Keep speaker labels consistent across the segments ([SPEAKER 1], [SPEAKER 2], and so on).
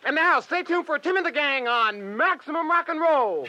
[SPEAKER 1] And now, stay tuned for Tim and the Gang on Maximum Rock and Roll.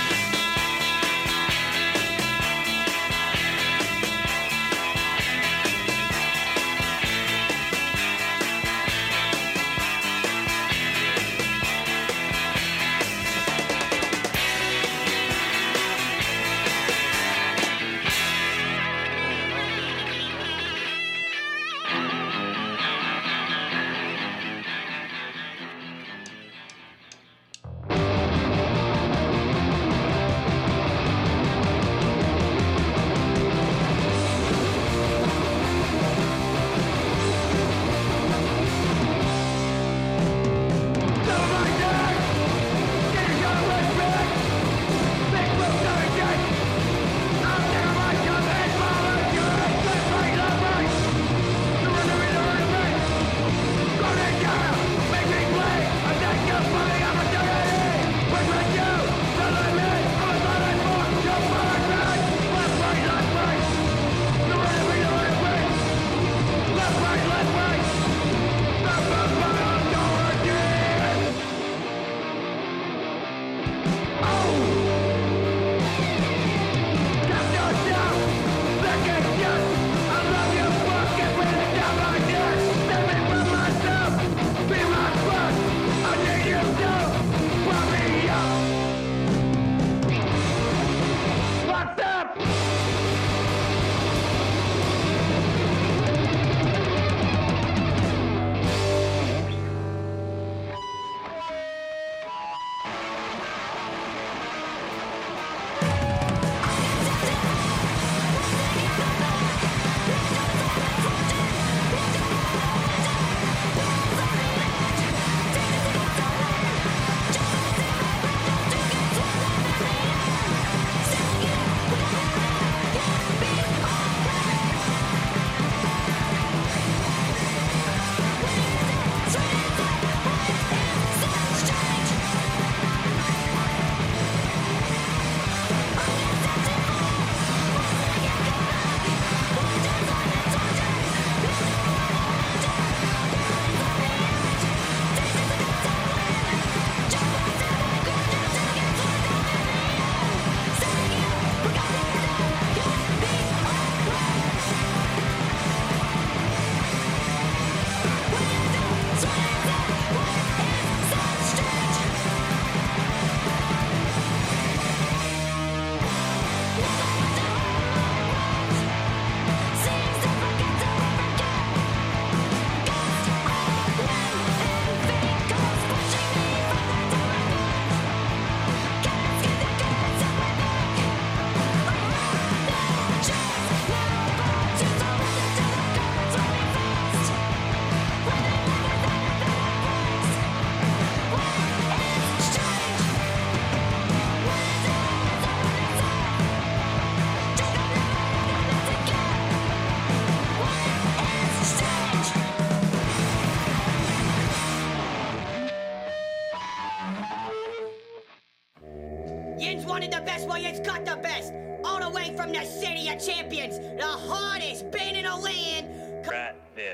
[SPEAKER 2] Yin's wanted the best, well, Yin's got the best. All the way from the city of champions, the hardest band in the land.
[SPEAKER 3] Rat Biff.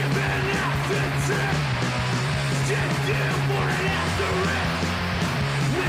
[SPEAKER 4] Just do for an after it.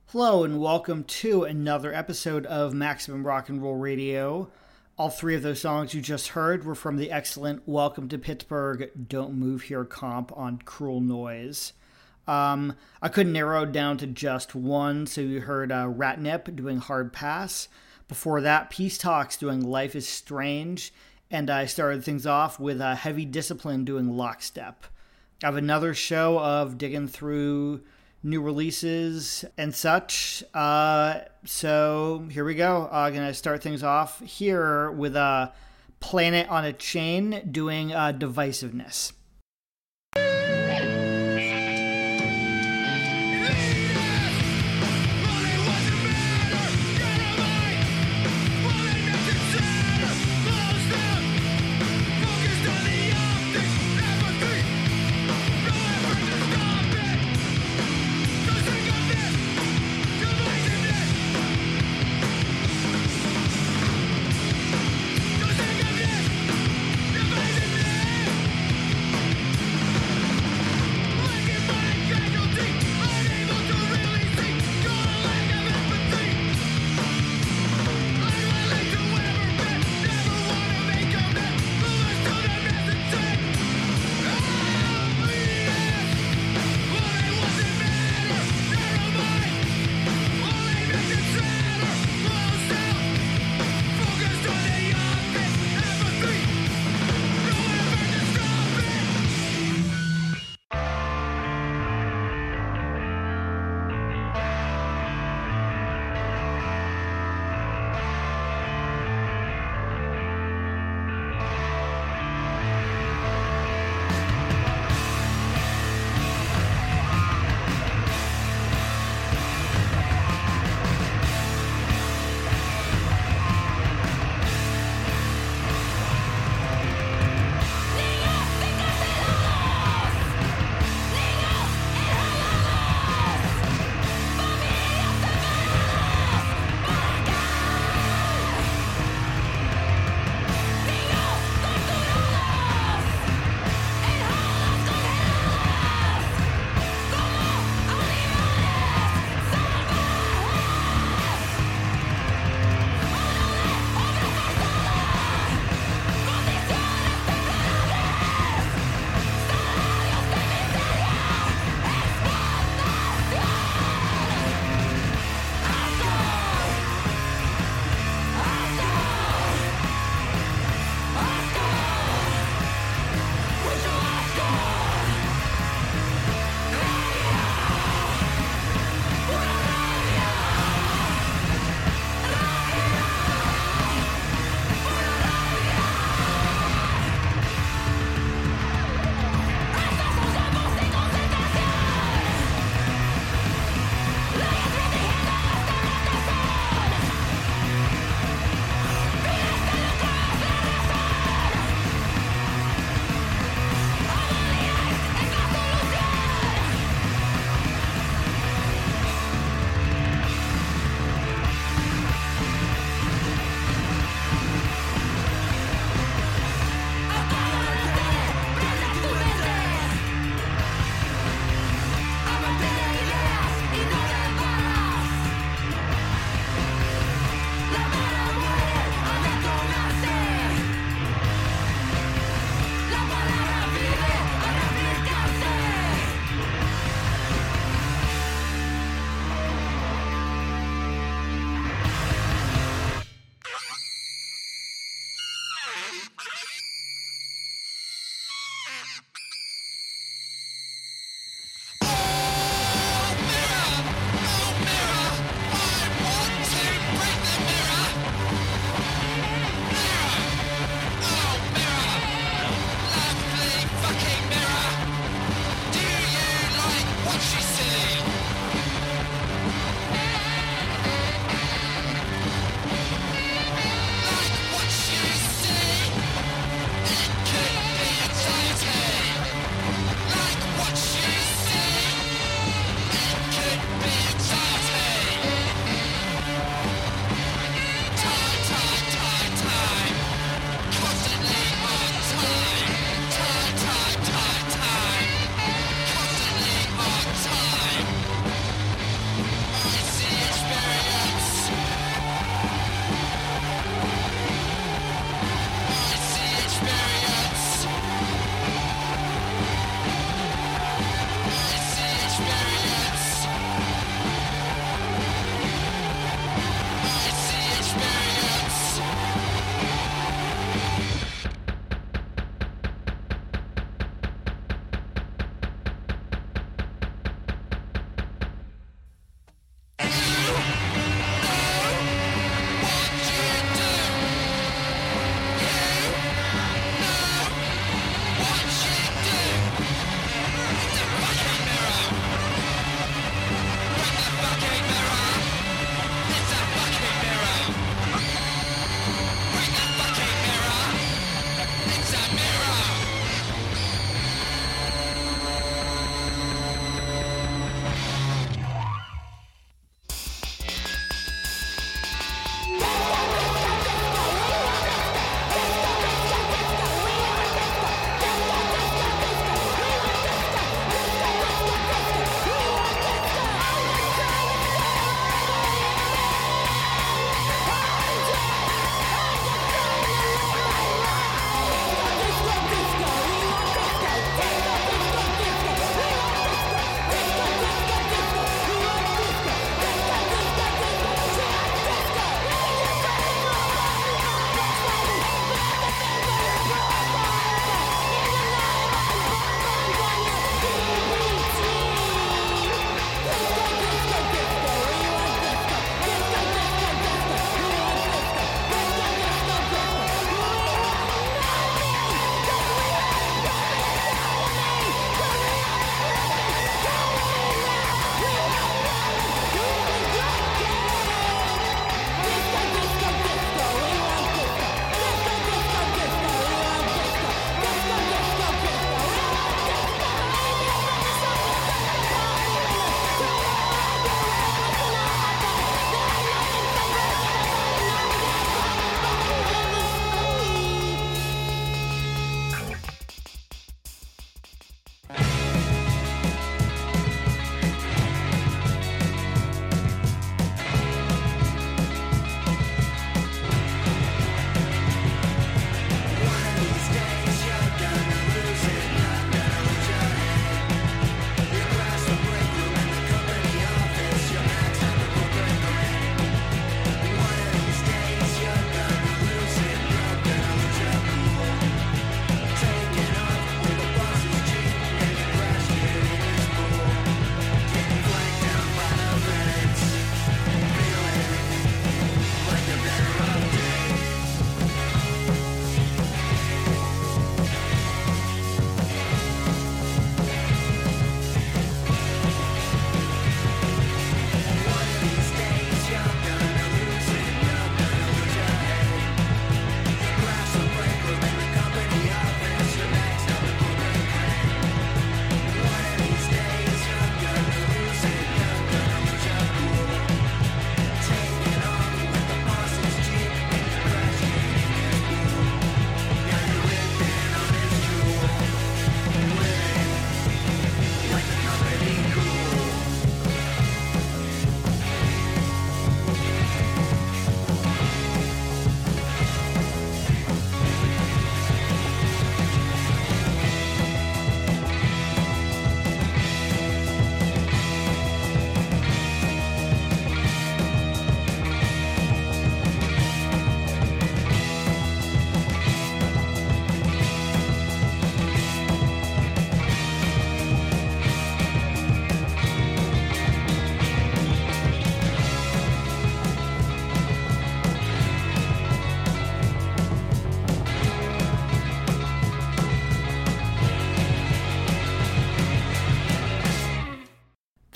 [SPEAKER 3] Hello and welcome to another episode of Maximum Rock and Roll Radio. All three of those songs you just heard were from the excellent Welcome to Pittsburgh, Don't Move Here comp on Cruel Noise. I couldn't narrow it down to just one, so you heard Ratnip doing Hard Pass. Before that, Peace Talks doing Life is Strange. And I started things off with Heavy Discipline doing Lockstep. I have another show of digging through new releases and such. So here we go. I'm going to start things off here with Planet on a Chain doing Divisiveness.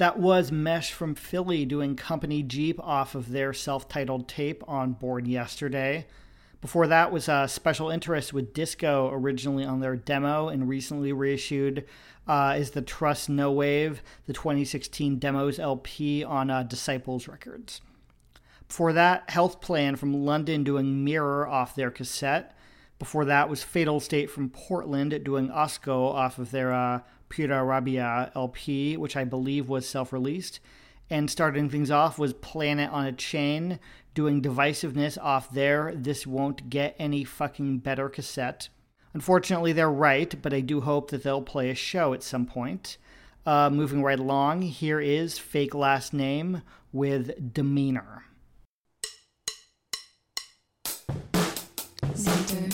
[SPEAKER 3] That was Mesh from Philly doing Company Jeep off of their self-titled tape on Born Yesterday. Before that was Special Interest with Disco, originally on their demo and recently reissued is the Trust No Wave, the 2016 Demos LP on Disciples Records. Before that, Health Plan from London doing Mirror off their cassette. Before that was Fatal State from Portland doing Osco off of their Pura Rabia LP, which I believe was self-released. And starting things off was Planet on a Chain doing Divisiveness off their This Won't Get Any Fucking Better cassette. Unfortunately, they're right, but I do hope that they'll play a show at some point. Moving right along, here is Fake Last Name with Demeanor.
[SPEAKER 4] Center,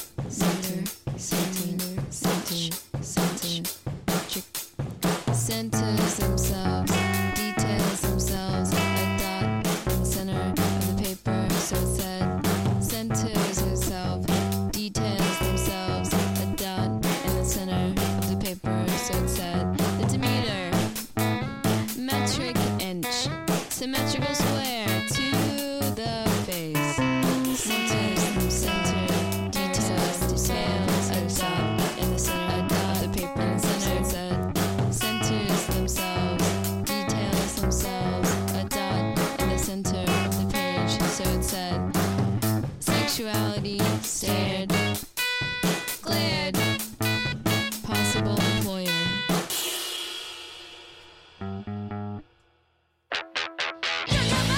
[SPEAKER 4] centers themselves, details themselves, a dot in the center of the paper, so it said, centers herself, details themselves, a dot in the center of the paper, so it said, the demeanor, metric inch, symmetrical square to the face, centers them center, details, a dot in the center, a dot, the paper in the center, it said, centers themselves, details themselves, a dot in the center of the page, so it said, sexuality stared, glared, possible employer.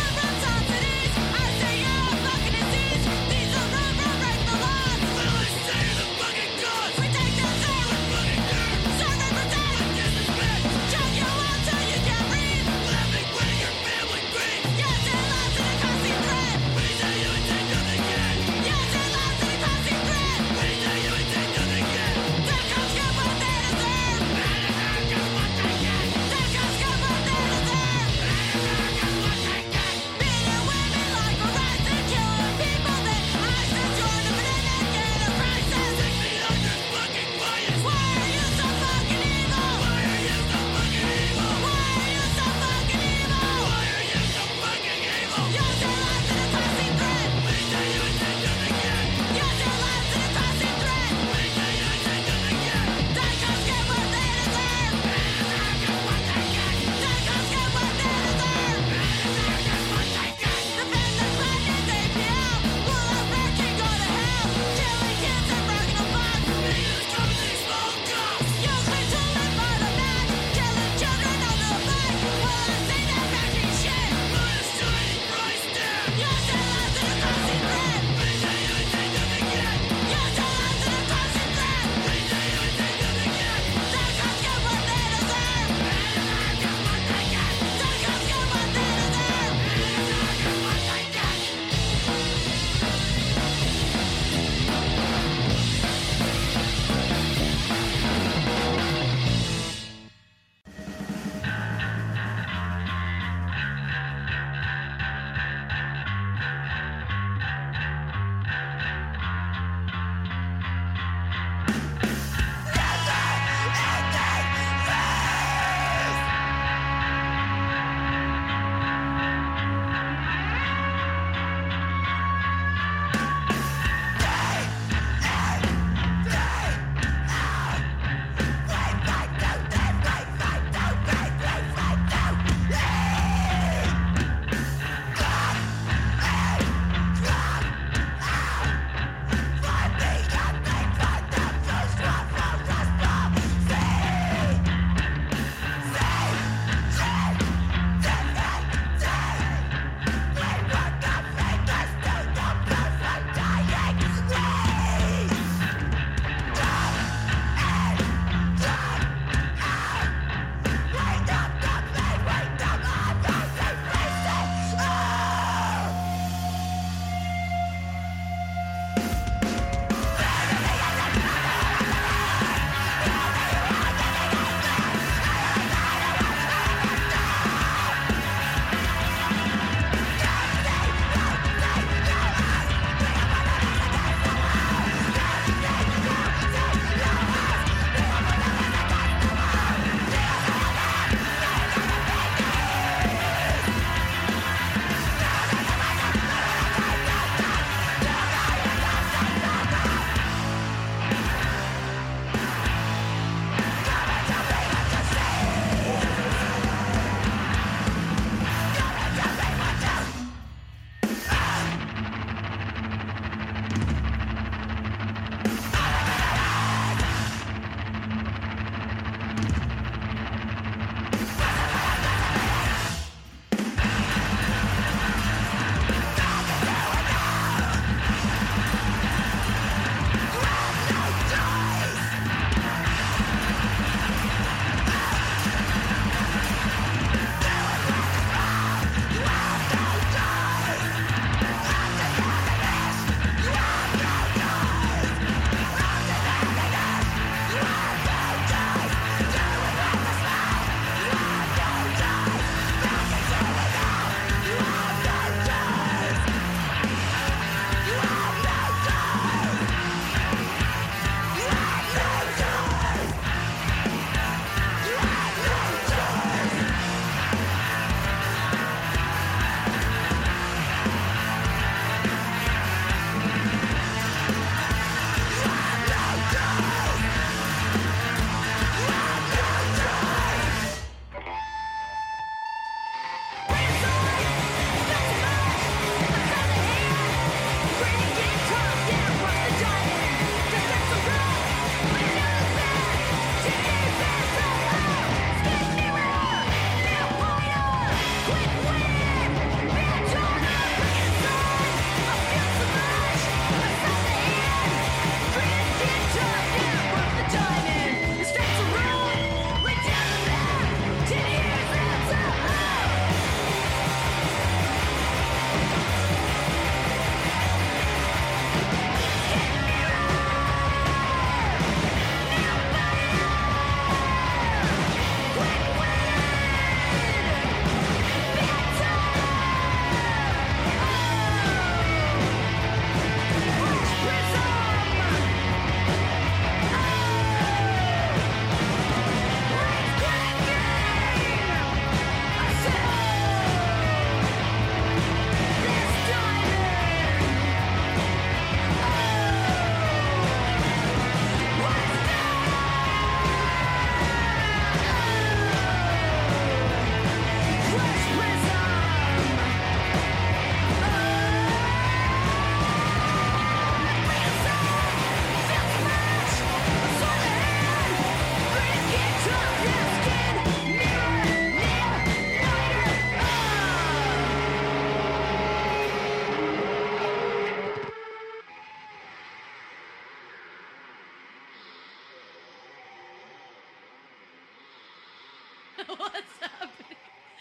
[SPEAKER 5] What's happening?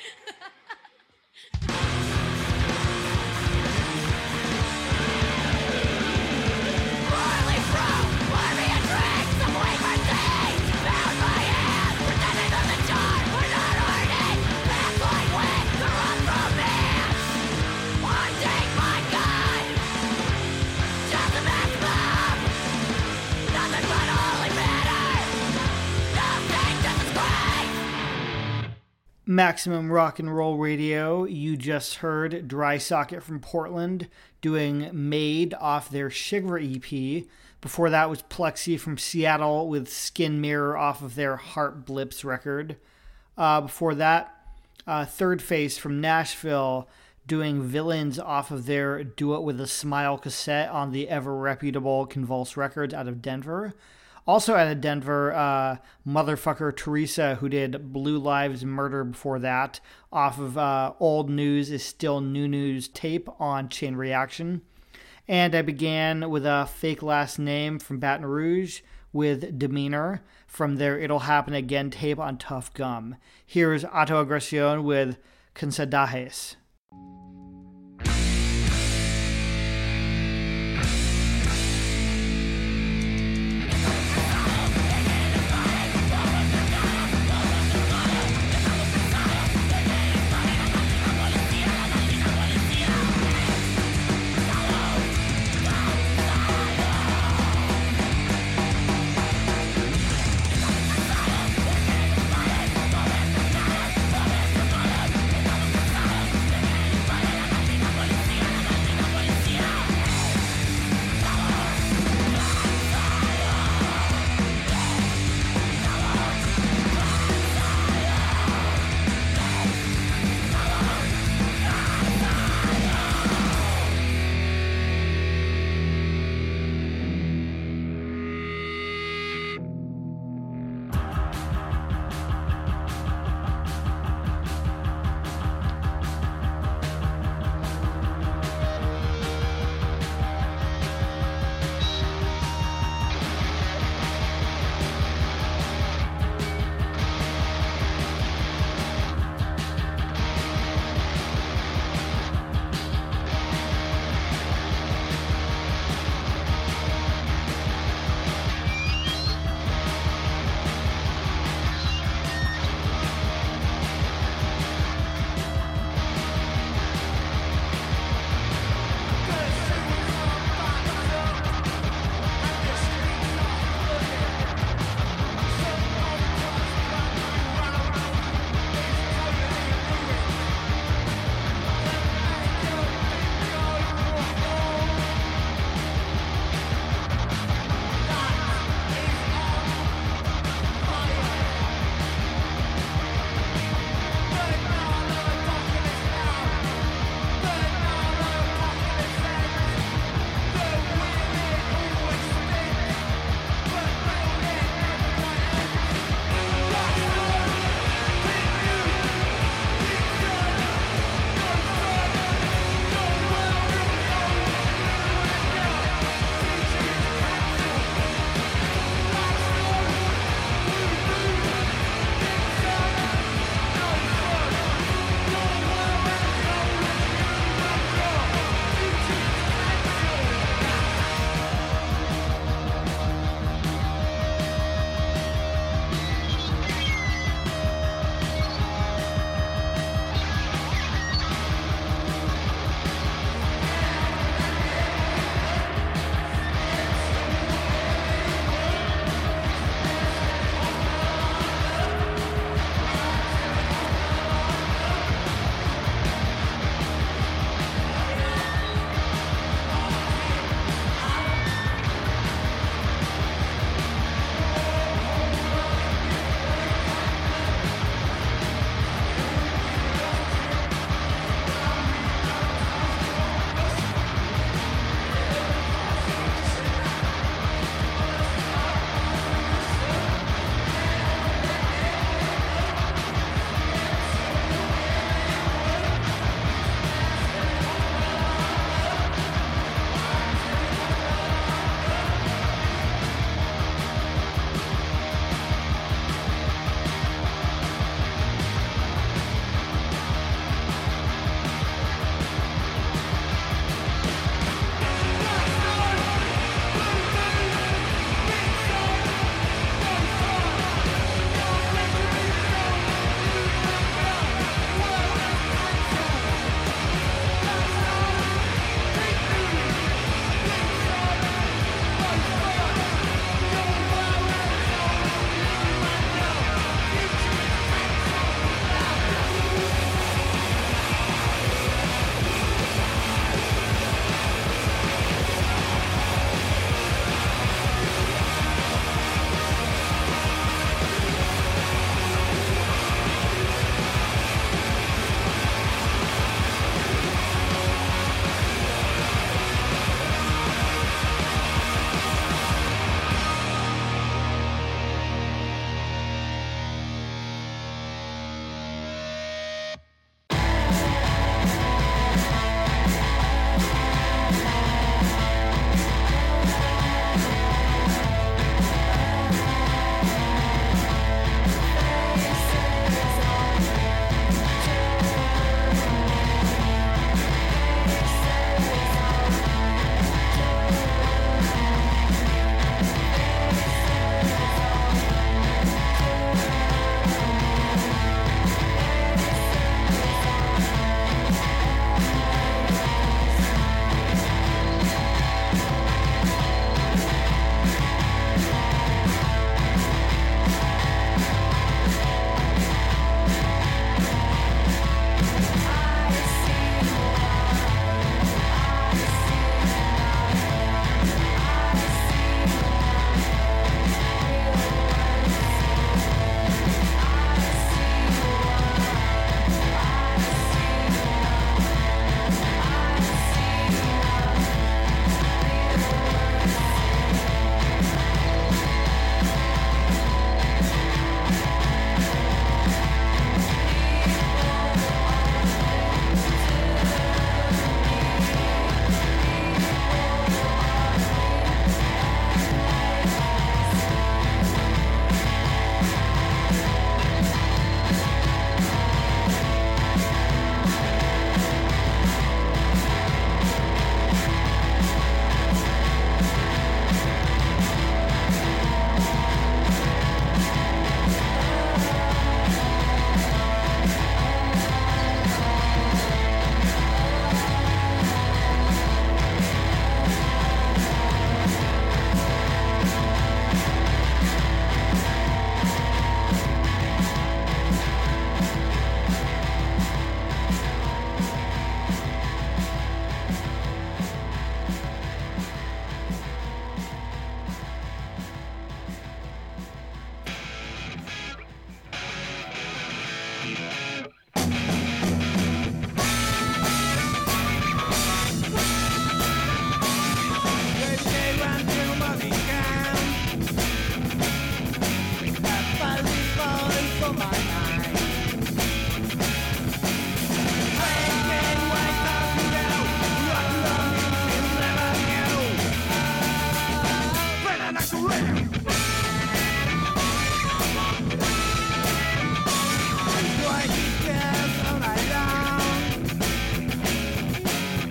[SPEAKER 3] Maximum Rock and Roll Radio, you just heard Dry Socket from Portland doing Made off their Shigra EP. Before that was Plexi from Seattle with Skin Mirror off of their Heart Blips record. Before that, Third Face from Nashville doing Villains off of their Do It With a Smile cassette on the ever reputable Convulse Records out of Denver. Also out of Denver, motherfucker Teresa, who did Blue Lives Murder before that, off of Old News is Still New News tape on Chain Reaction. And I began with a Fake Last Name from Baton Rouge with Demeanor from their It'll Happen Again tape on Tough Gum. Here's Autoagresión with Cansadajes.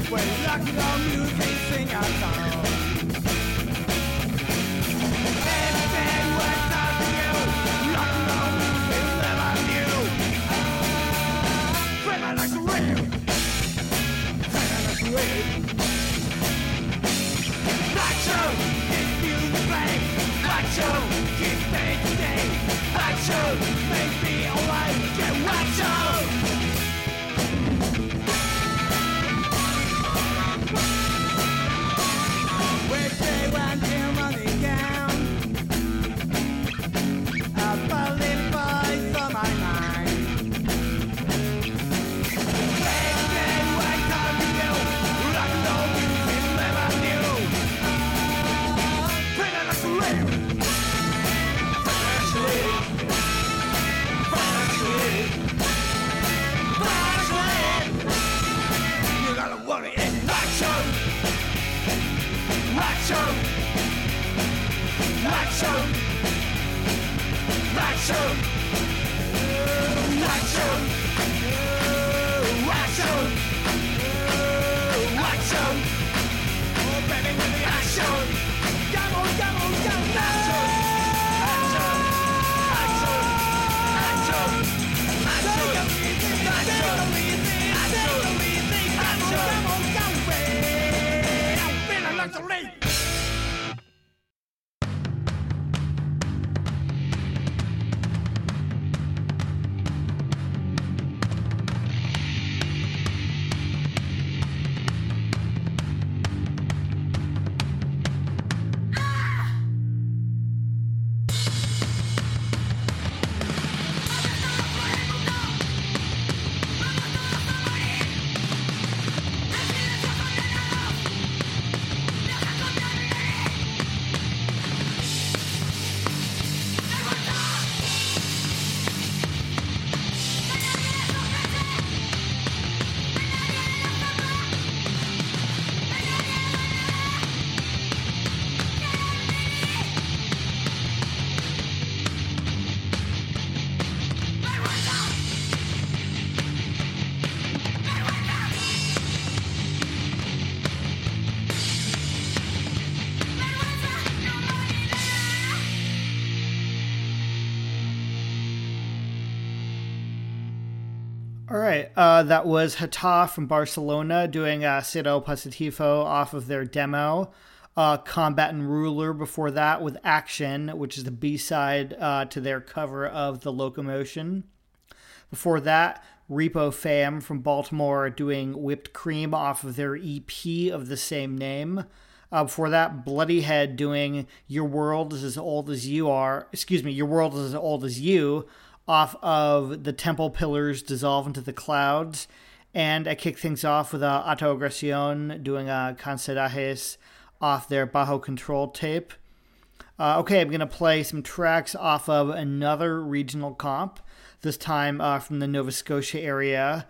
[SPEAKER 3] All right, that was Hata from Barcelona doing Cero Positivo off of their demo. Combat and Ruler before that with Action, which is the B-side to their cover of The Locomotion. Before that, Repo Fam from Baltimore doing Whipped Cream off of their EP of the same name. Before that, Bloody Head doing Your World is as Old as You Are. Your World is as Old as You off of The Temple Pillars Dissolve into the Clouds. And I kick things off with Autoagresión doing Cancedajes off their Bajo Control tape. Okay, I'm going to play some tracks off of another regional comp, this time from the Nova Scotia area.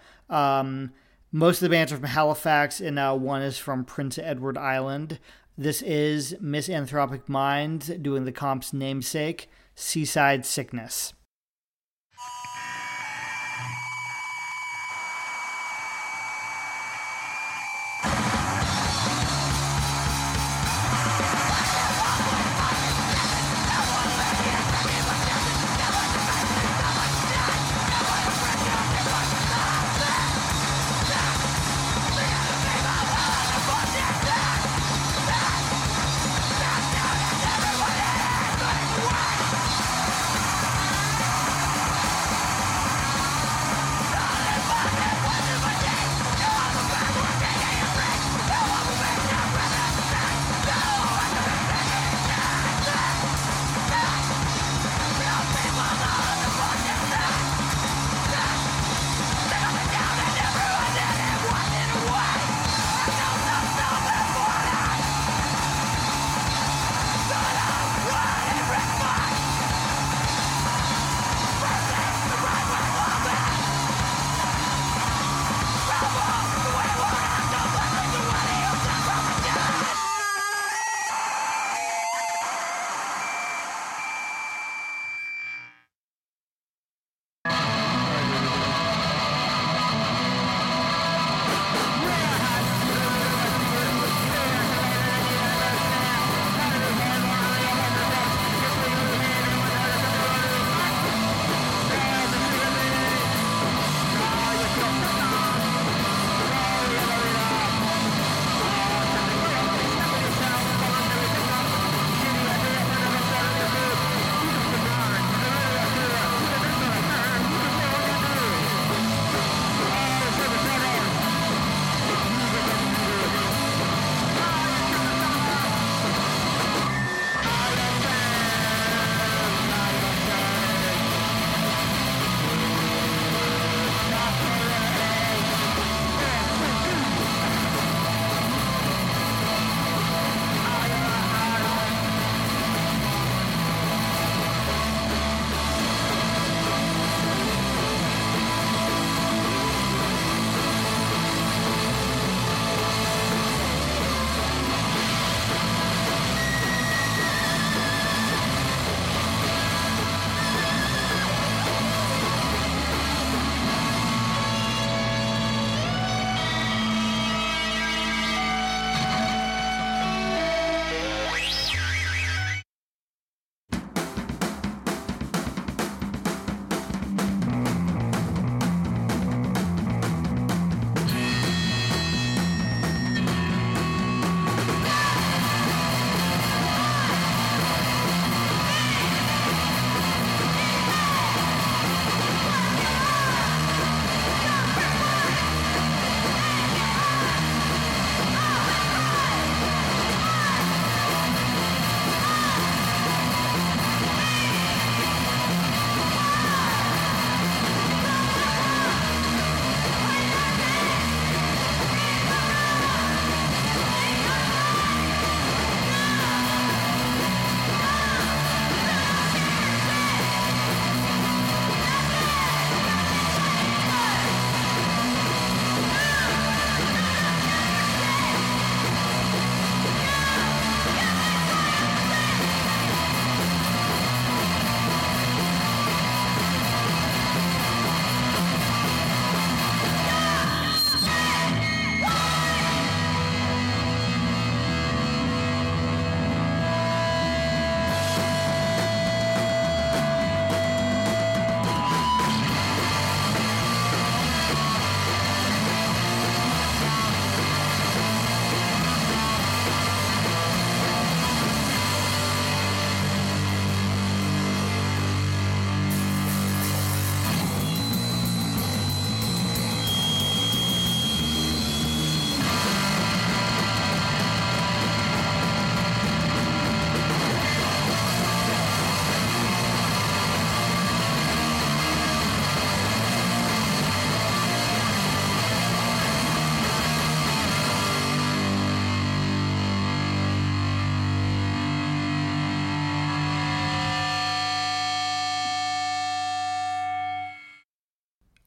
[SPEAKER 3] Most of the bands are from Halifax, and one is from Prince Edward Island. This is Misanthropic Minds doing the comp's namesake, Seaside Sickness.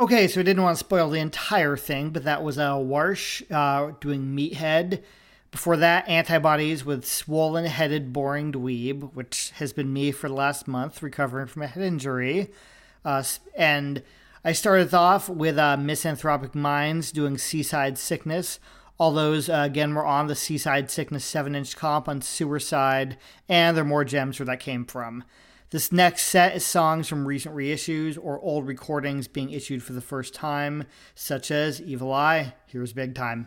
[SPEAKER 3] Okay, so I didn't want to spoil the entire thing, but that was Warsh doing Meathead. Before that, Antibodies with Swollen-Headed Boring Dweeb, which has been me for the last month, recovering from a head injury. And I started off with Misanthropic Minds doing Seaside Sickness. All those, again, were on the Seaside Sickness 7-inch comp on Sewerside, and there are more gems where that came from. This next set is songs from recent reissues or old recordings being issued for the first time, such as Evil Eye. Here's Big Time.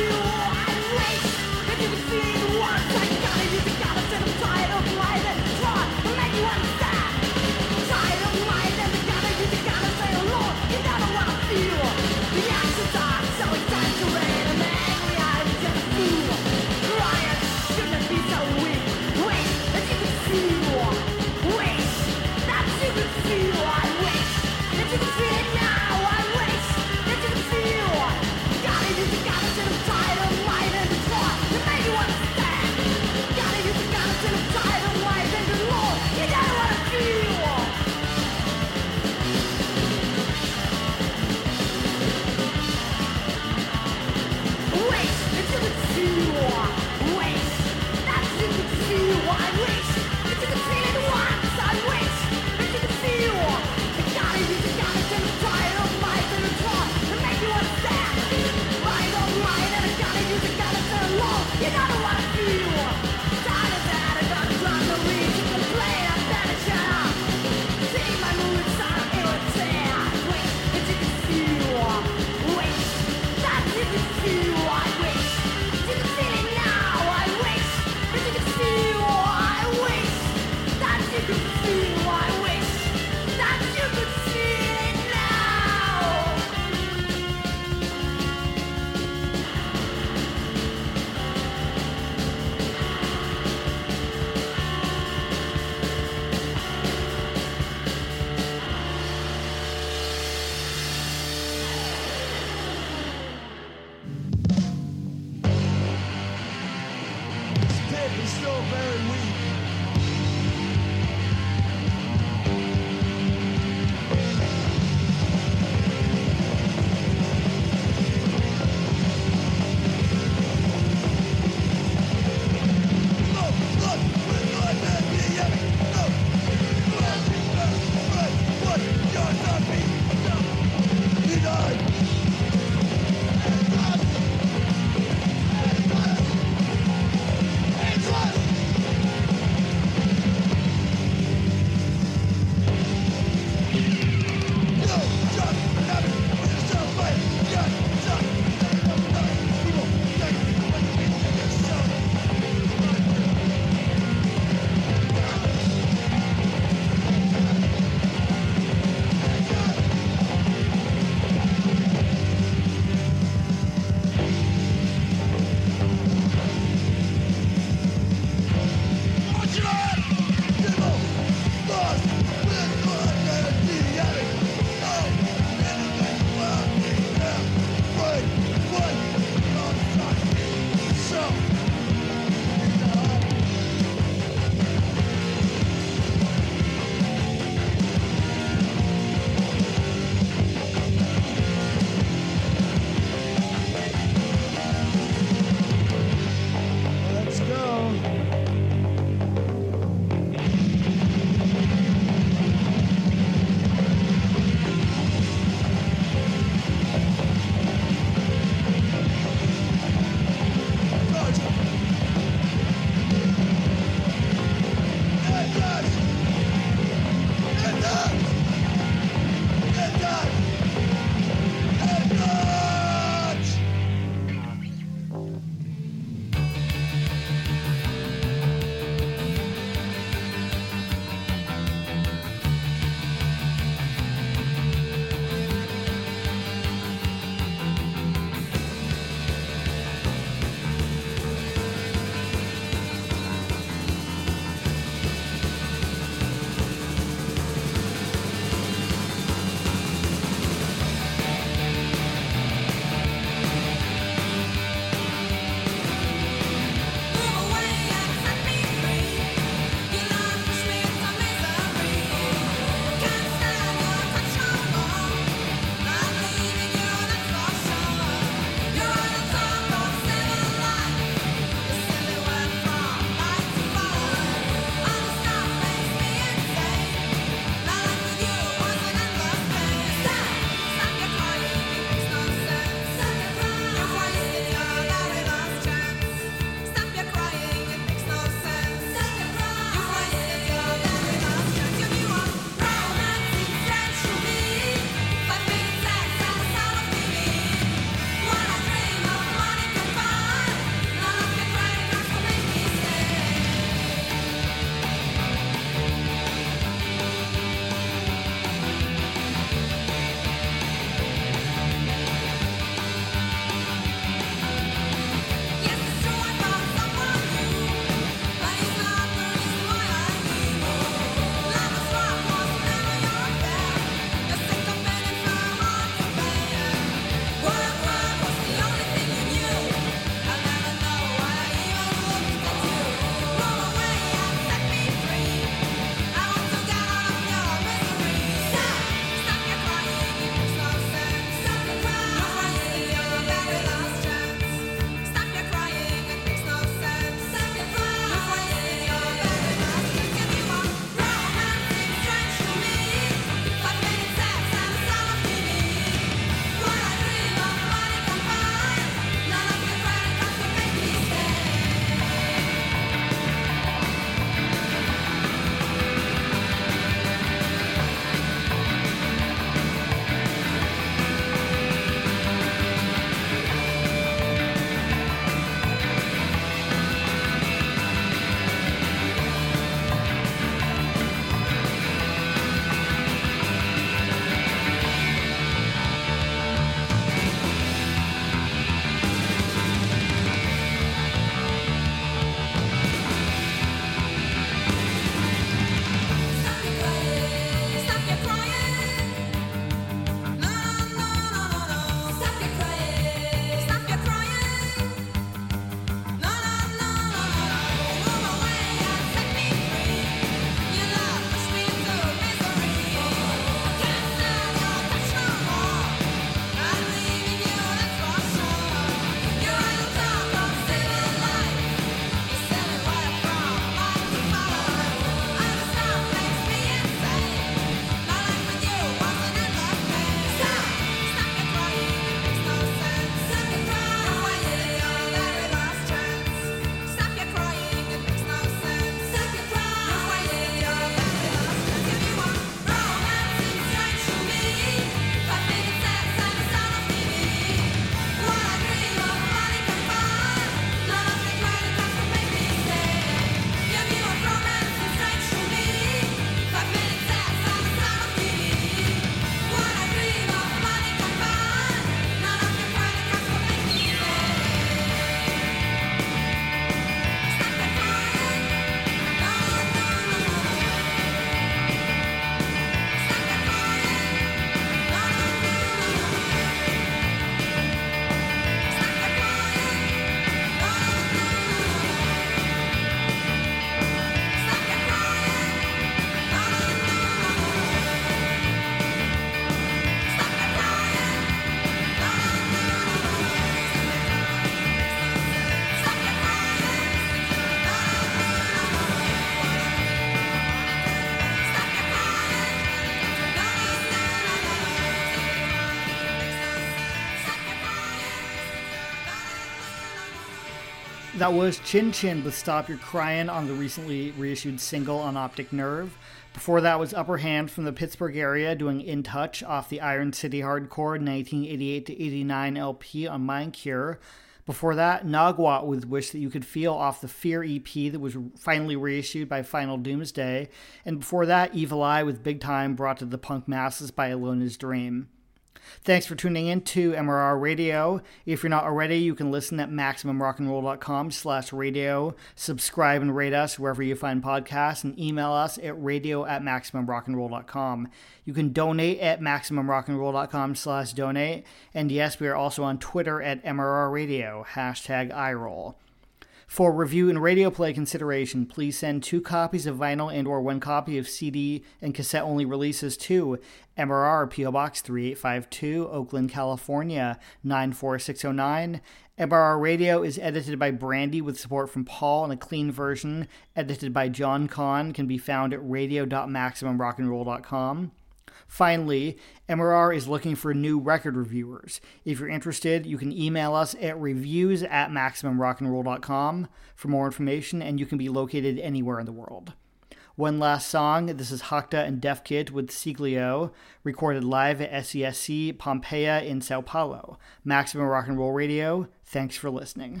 [SPEAKER 3] That was Chin Chin with Stop Your Crying on the recently reissued single on Optic Nerve. Before that was Upper Hand from the Pittsburgh area doing In Touch off the Iron City Hardcore 1988-89 LP on Mind Cure. Before that, Nagwa with Wish That You Could Feel off the Fear EP that was finally reissued by Final Doomsday. And before that, Evil Eye with Big Time brought to the punk masses by Alona's Dream. Thanks for tuning in to MRR Radio. If you're not already, you can listen at MaximumRockandRoll.com/radio, subscribe and rate us wherever you find podcasts, and email us at radio@MaximumRockandRoll.com. You can donate at MaximumRockandRoll.com/donate, and yes, we are also on Twitter at MRR Radio, #iRoll. For review and radio play consideration, please send 2 copies of vinyl and or 1 copy of CD and cassette-only releases to MRR P.O. Box 3852, Oakland, California, 94609. MRR Radio is edited by Brandy with support from Paul, and a clean version, edited by John Kahn, can be found at radio.maximumrockandroll.com. Finally, MRR is looking for new record reviewers. If you're interested, you can email us at reviews@maximumrockandroll.com for more information, and you can be located anywhere in the world. One last song, this is Hakta and Def Kid with Siglio, recorded live at SESC Pompeia in Sao Paulo. Maximum Rock and Roll Radio, thanks for listening.